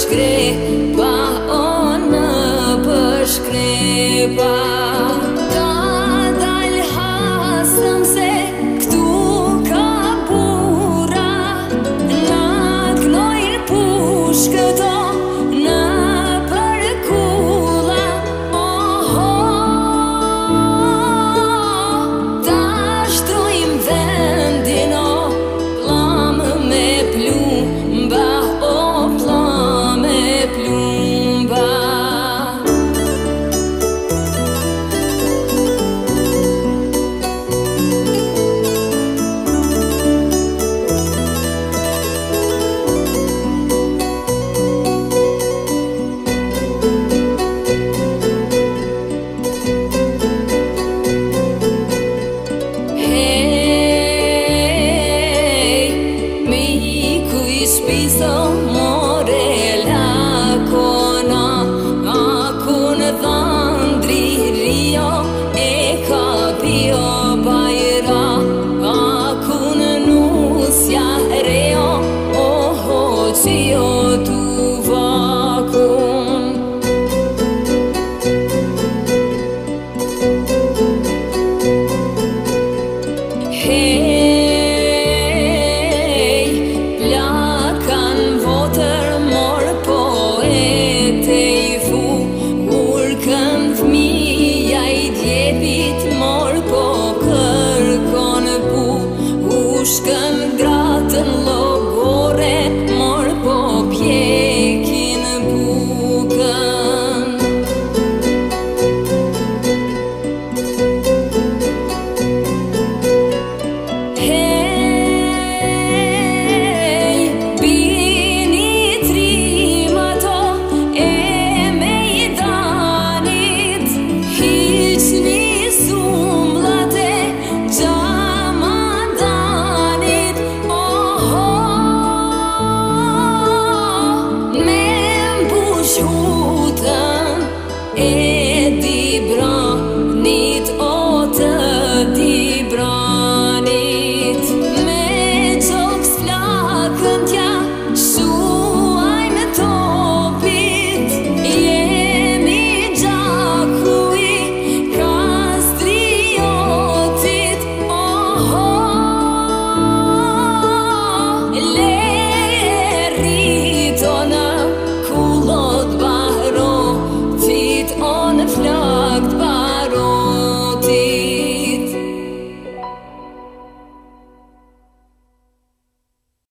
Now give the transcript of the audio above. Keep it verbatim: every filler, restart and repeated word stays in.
shkrepa, o në për shkrepa. Ka dal hasëm se këtu ka bura, na knojnë pushkët o në për kula. Oho, ta shtrojmë vendin o plam me plumba, o plam me plumba. Spiso more la kona, akun dhandri rio e ka pio bajra, akun nusja reo, oho qio tu vakun. Shkën gratën logore, mor po pjekin bukën. Hej, bini trimato e mejdanit, hiqni sumblate e di branit, o të di branit. Me qokës flakën tja shuaj me topit, jemi gjakuj kastriotit. Oho, le rritona